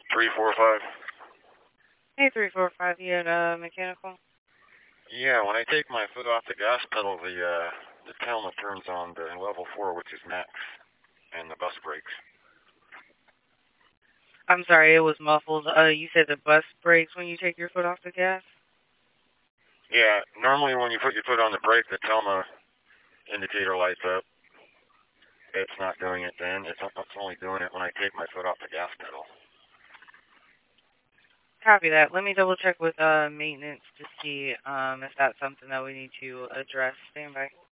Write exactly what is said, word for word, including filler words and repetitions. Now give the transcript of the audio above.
three four five. Hey, three four five, you had uh, mechanical? Yeah, when I take my foot off the gas pedal, the uh, the Telma turns on the level four, which is max, and the bus brakes. I'm sorry, it was muffled. Uh, you said the bus brakes when you take your foot off the gas? Yeah, normally when you put your foot on the brake, the Telma indicator lights up. It's not doing it then. It's, it's only doing it when I take my foot off the gas pedal. Copy that. Let me double check with uh, maintenance to see um, if that's something that we need to address. Stand by.